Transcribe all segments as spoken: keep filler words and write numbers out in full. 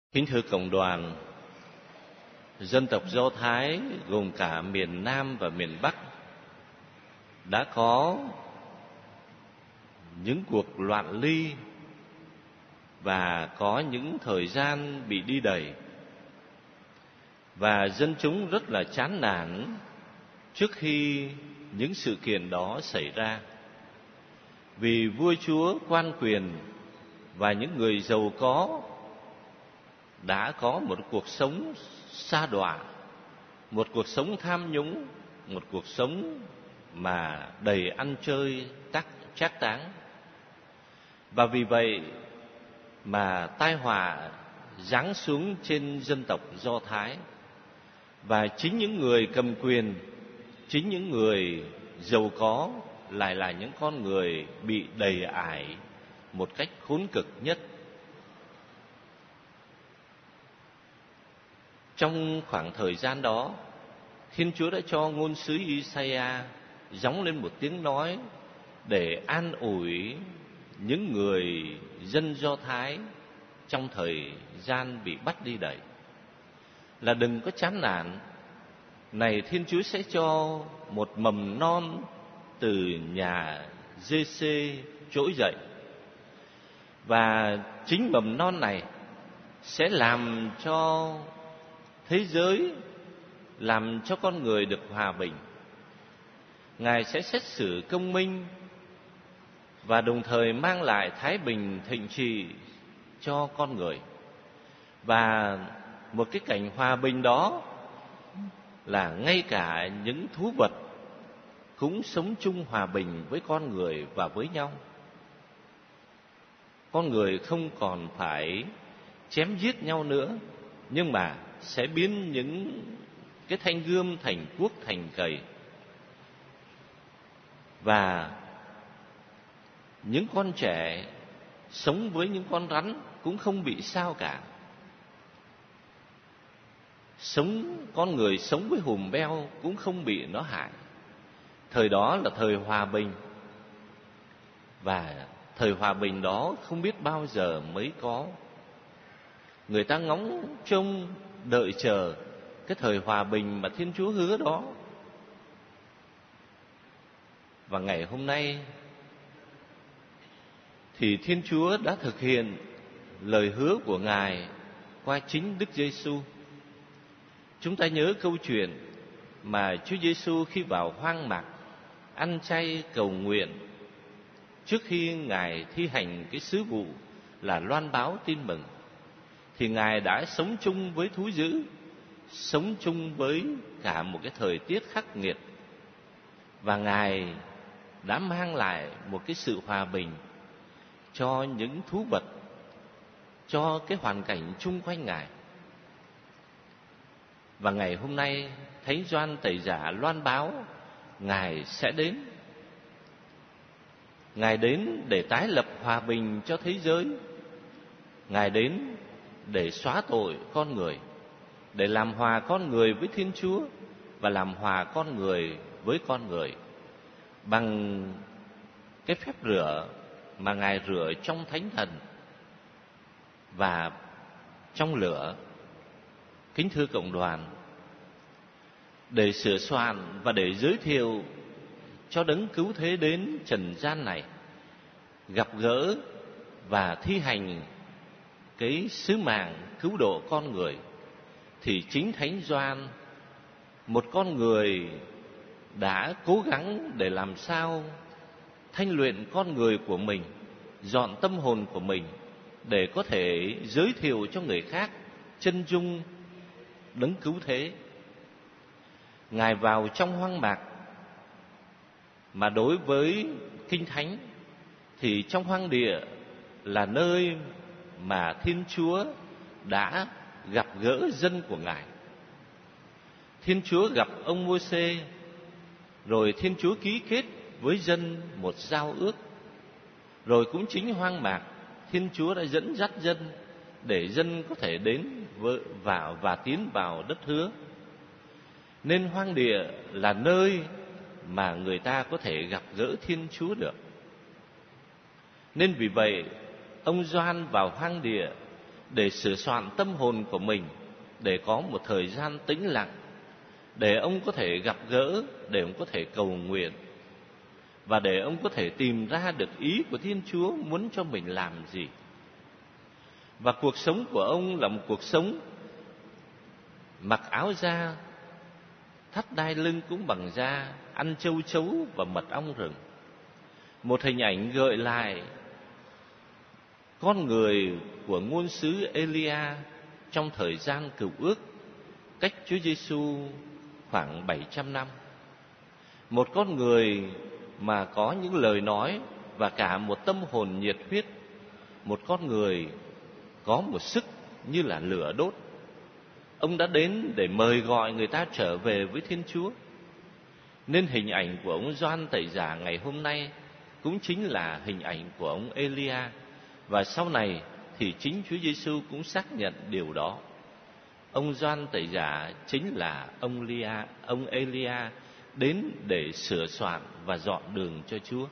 Kính thưa cộng đoàn, dân tộc Do Thái gồm cả miền Nam và miền Bắc đã có những cuộc loạn ly và có những thời gian bị đi đày, và dân chúng rất là chán nản trước khi những sự kiện đó xảy ra. Vì vua chúa, quan quyền và những người giàu có đã có một cuộc sống sa đọa, một cuộc sống tham nhũng, một cuộc sống mà đầy ăn chơi tắc trác táng. Và vì vậy mà tai họa giáng xuống trên dân tộc Do Thái. Và chính những người cầm quyền, chính những người giàu có lại là những con người bị đầy ải một cách khốn cực nhất. Trong khoảng thời gian đó, Thiên Chúa đã cho ngôn sứ Isaiah gióng lên một tiếng nói để an ủi những người dân Do Thái trong thời gian bị bắt đi đày, là đừng có chán nản. Này, Thiên Chúa sẽ cho một mầm non từ nhà Giê-xê trỗi dậy, và chính mầm non này sẽ làm cho thế giới, làm cho con người được hòa bình. Ngài sẽ xét xử công minh và đồng thời mang lại thái bình thịnh trị cho con người. Và một cái cảnh hòa bình đó là ngay cả những thú vật cũng sống chung hòa bình với con người và với nhau. Con người không còn phải chém giết nhau nữa, nhưng mà sẽ biến những cái thanh gươm thành cuốc, thành cày. Và những con trẻ sống với những con rắn cũng không bị sao cả. Sống con người sống với hùm beo cũng không bị nó hại. Thời đó là thời hòa bình, và thời hòa bình đó không biết bao giờ mới có. Người ta ngóng trông đợi chờ cái thời hòa bình mà Thiên Chúa hứa đó. Và ngày hôm nay thì Thiên Chúa đã thực hiện lời hứa của Ngài qua chính Đức Giêsu. Chúng ta nhớ câu chuyện mà Chúa Giêsu khi vào hoang mạc ăn chay cầu nguyện, trước khi Ngài thi hành cái sứ vụ là loan báo tin mừng, thì Ngài đã sống chung với thú dữ, sống chung với cả một cái thời tiết khắc nghiệt, và Ngài đã mang lại một cái sự hòa bình cho những thú vật, cho cái hoàn cảnh chung quanh Ngài. Và ngày hôm nay Thánh Gioan Tẩy Giả loan báo Ngài sẽ đến. Ngài đến để tái lập hòa bình cho thế giới. Ngài đến để xóa tội con người, để làm hòa con người với Thiên Chúa và làm hòa con người với con người bằng cái phép rửa mà Ngài rửa trong Thánh Thần và trong lửa. Kính thưa cộng đoàn, để sửa soạn và để giới thiệu cho đấng cứu thế đến trần gian này, gặp gỡ và thi hành cái sứ mạng cứu độ con người, thì chính Thánh Gioan, một con người đã cố gắng để làm sao thanh luyện con người của mình, dọn tâm hồn của mình, để có thể giới thiệu cho người khác chân dung đấng cứu thế. Ngài vào trong hoang mạc, mà đối với Kinh Thánh thì trong hoang địa là nơi mà Thiên Chúa đã gặp gỡ dân của Ngài. Thiên Chúa gặp ông Mô-sê, rồi Thiên Chúa ký kết với dân một giao ước. Rồi cũng chính hoang mạc, Thiên Chúa đã dẫn dắt dân để dân có thể đến vào và tiến vào đất hứa. Nên hoang địa là nơi mà người ta có thể gặp gỡ Thiên Chúa được. Nên vì vậy, ông Gioan vào hoang địa để sửa soạn tâm hồn của mình, để có một thời gian tĩnh lặng, để ông có thể gặp gỡ, để ông có thể cầu nguyện, và để ông có thể tìm ra được ý của Thiên Chúa muốn cho mình làm gì. Và cuộc sống của ông là một cuộc sống mặc áo da, thắt đai lưng cũng bằng da, ăn châu chấu và mật ong rừng. Một hình ảnh gợi lại con người của ngôn sứ Elia trong thời gian Cựu Ước, cách Chúa Giêsu khoảng bảy trăm năm. Một con người mà có những lời nói và cả một tâm hồn nhiệt huyết, một con người có một sức như là lửa đốt. Ông đã đến để mời gọi người ta trở về với Thiên Chúa. Nên hình ảnh của ông Gioan Tẩy Giả ngày hôm nay cũng chính là hình ảnh của ông Elia. Và sau này thì chính Chúa Giêsu cũng xác nhận điều đó. Ông Gioan Tẩy Giả chính là ông Lia, ông Elia đến để sửa soạn và dọn đường cho Chúa.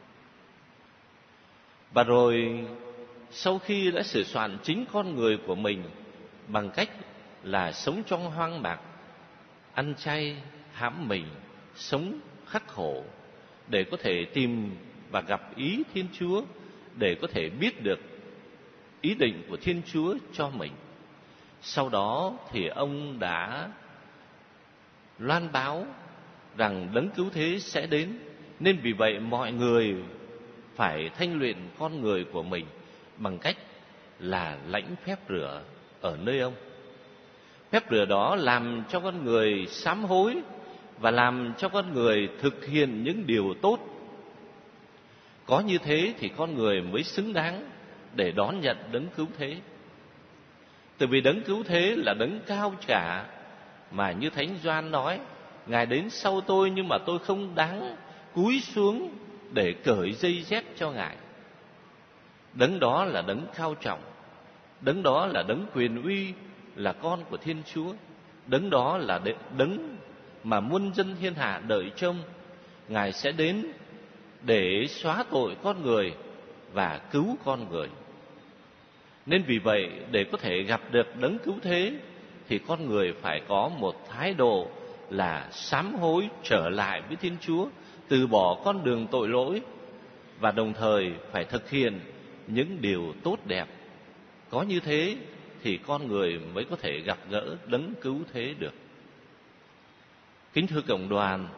Và rồi sau khi đã sửa soạn chính con người của mình bằng cách là sống trong hoang mạc, ăn chay, hãm mình, sống khắc khổ, để có thể tìm và gặp ý Thiên Chúa, để có thể biết được ý định của Thiên Chúa cho mình. Sau đó thì ông đã loan báo rằng đấng cứu thế sẽ đến. Nên vì vậy mọi người phải thanh luyện con người của mình bằng cách là lãnh phép rửa ở nơi ông. Phép rửa đó làm cho con người sám hối và làm cho con người thực hiện những điều tốt. Có như thế thì con người mới xứng đáng để đón nhận đấng cứu thế. Từ vì đấng cứu thế là đấng cao cả, mà như Thánh Gioan nói, Ngài đến sau tôi nhưng mà tôi không đáng cúi xuống để cởi dây dép cho Ngài. Đấng đó là đấng cao trọng, đấng đó là đấng quyền uy, là con của Thiên Chúa. Đấng đó là đấng mà muôn dân thiên hạ đợi trông. Ngài sẽ đến để xóa tội con người và cứu con người. Nên vì vậy, để có thể gặp được đấng cứu thế thì con người phải có một thái độ là sám hối trở lại với Thiên Chúa, từ bỏ con đường tội lỗi, và đồng thời phải thực hiện những điều tốt đẹp. Có như thế thì con người mới có thể gặp gỡ đấng cứu thế được. Kính thưa cộng đoàn,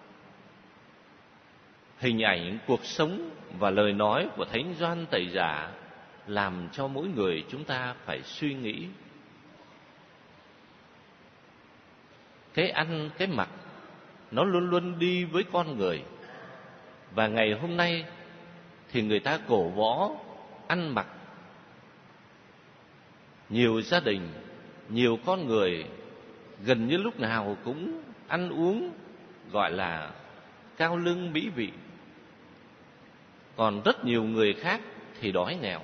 hình ảnh, cuộc sống và lời nói của Thánh Gioan Tẩy Giả làm cho mỗi người chúng ta phải suy nghĩ. Cái ăn, cái mặc nó luôn luôn đi với con người. Và ngày hôm nay thì người ta cổ võ ăn mặc. Nhiều gia đình, nhiều con người gần như lúc nào cũng ăn uống gọi là cao lương mỹ vị. Còn rất nhiều người khác thì đói nghèo.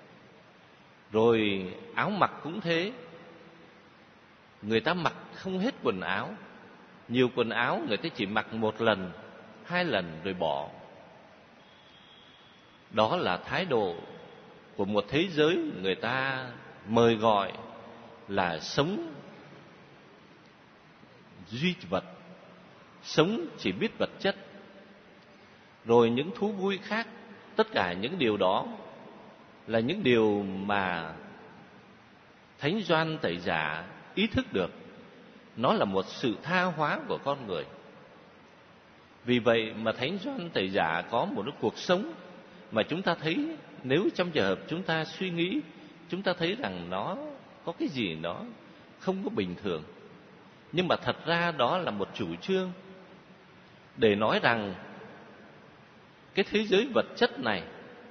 Rồi áo mặc cũng thế. Người ta mặc không hết quần áo. Nhiều quần áo người ta chỉ mặc một lần, hai lần rồi bỏ. Đó là thái độ của một thế giới người ta mời gọi là sống duy vật, sống chỉ biết vật chất. Rồi những thú vui khác, tất cả những điều đó là những điều mà Thánh Gioan Tẩy Giả ý thức được. Nó là một sự tha hóa của con người. Vì vậy mà Thánh Gioan Tẩy Giả có một cái cuộc sống mà chúng ta thấy, nếu trong trường hợp chúng ta suy nghĩ, chúng ta thấy rằng nó có cái gì nó không có bình thường. Nhưng mà thật ra đó là một chủ trương để nói rằng cái thế giới vật chất này,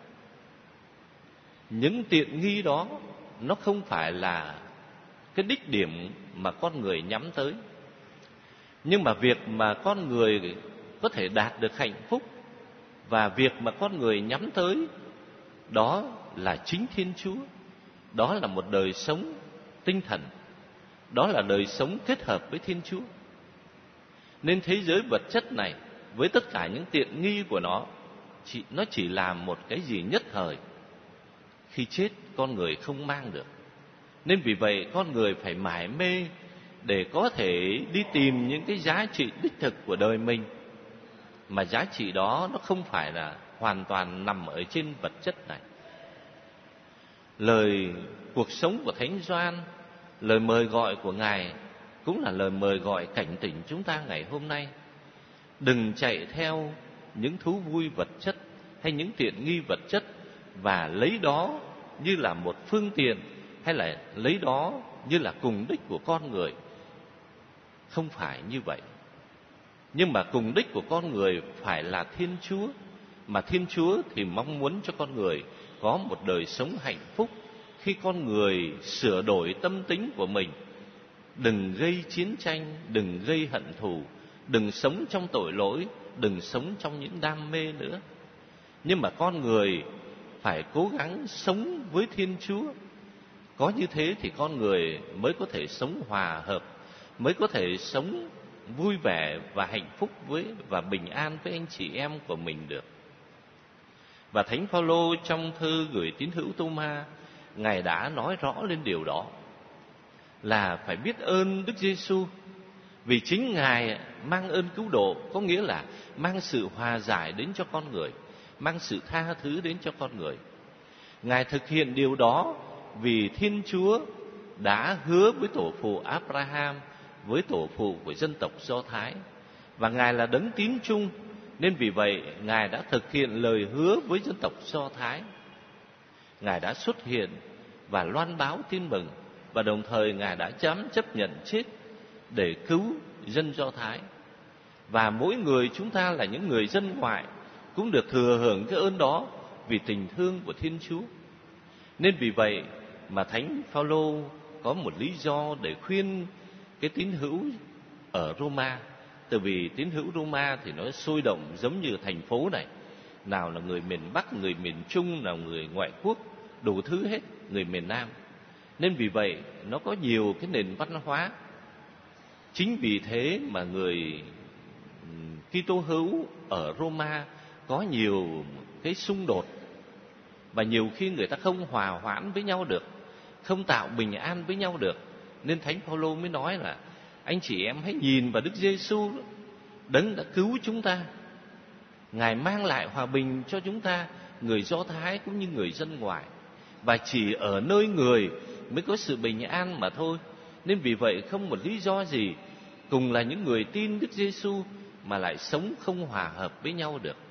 những tiện nghi đó nó không phải là cái đích điểm mà con người nhắm tới. Nhưng mà việc mà con người có thể đạt được hạnh phúc và việc mà con người nhắm tới đó là chính Thiên Chúa. Đó là một đời sống tinh thần, đó là đời sống kết hợp với Thiên Chúa. Nên thế giới vật chất này với tất cả những tiện nghi của nó, chỉ, nó chỉ là một cái gì nhất thời. Khi chết con người không mang được. Nên vì vậy con người phải mải mê để có thể đi tìm những cái giá trị đích thực của đời mình. Mà giá trị đó nó không phải là hoàn toàn nằm ở trên vật chất này. Lời cuộc sống của Thánh Gioan, lời mời gọi của Ngài cũng là lời mời gọi cảnh tỉnh chúng ta ngày hôm nay. Đừng chạy theo những thú vui vật chất hay những tiện nghi vật chất và lấy đó như là một phương tiện, hay là lấy đó như là cùng đích của con người. Không phải như vậy. Nhưng mà cùng đích của con người phải là Thiên Chúa. Mà Thiên Chúa thì mong muốn cho con người có một đời sống hạnh phúc khi con người sửa đổi tâm tính của mình. Đừng gây chiến tranh, đừng gây hận thù, đừng sống trong tội lỗi, đừng sống trong những đam mê nữa. Nhưng mà con người phải cố gắng sống với Thiên Chúa. Có như thế thì con người mới có thể sống hòa hợp, mới có thể sống vui vẻ và hạnh phúc với và bình an với anh chị em của mình được. Và Thánh Phaolô trong thư gửi tín hữu Tô-ma, Ngài đã nói rõ lên điều đó, là phải biết ơn Đức Giêsu vì chính Ngài mang ơn cứu độ, có nghĩa là mang sự hòa giải đến cho con người, mang sự tha thứ đến cho con người. Ngài thực hiện điều đó vì Thiên Chúa đã hứa với tổ phụ Abraham, với tổ phụ của dân tộc Do Thái, và Ngài là đấng tín trung, nên vì vậy Ngài đã thực hiện lời hứa với dân tộc Do Thái. Ngài đã xuất hiện và loan báo tin mừng, và đồng thời Ngài đã dám chấp nhận chết để cứu dân Do Thái. Và mỗi người chúng ta là những người dân ngoại cũng được thừa hưởng cái ơn đó vì tình thương của Thiên Chúa. Nên vì vậy mà Thánh Phaolô có một lý do để khuyên cái tín hữu ở Roma. Tại vì tín hữu Roma thì nó sôi động giống như thành phố này, nào là người miền Bắc, người miền Trung, nào người ngoại quốc, đủ thứ hết, người miền Nam. Nên vì vậy nó có nhiều cái nền văn hóa. Chính vì thế mà người Kitô hữu ở Roma có nhiều cái xung đột, và nhiều khi người ta không hòa hoãn với nhau được, không tạo bình an với nhau được. Nên Thánh Phaolô mới nói là anh chị em hãy nhìn vào Đức Giêsu, đấng đã cứu chúng ta. Ngài mang lại hòa bình cho chúng ta, người Do Thái cũng như người dân ngoại. Và chỉ ở nơi người mới có sự bình an mà thôi. Nên vì vậy không một lý do gì cùng là những người tin Đức Giêsu mà lại sống không hòa hợp với nhau được.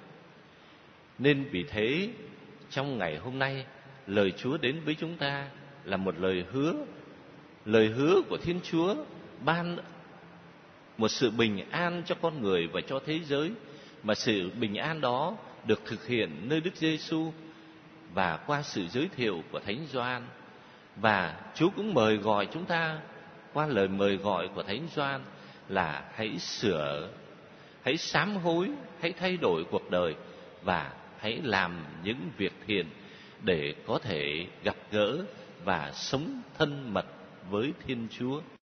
Nên vì thế trong ngày hôm nay, lời Chúa đến với chúng ta là một lời hứa. Lời hứa của Thiên Chúa ban một sự bình an cho con người và cho thế giới, mà sự bình an đó được thực hiện nơi Đức Giêsu và qua sự giới thiệu của Thánh Gioan. Và Chúa cũng mời gọi chúng ta qua lời mời gọi của Thánh Gioan là hãy sửa, hãy sám hối, hãy thay đổi cuộc đời và hãy làm những việc thiện để có thể gặp gỡ và sống thân mật với Thiên Chúa.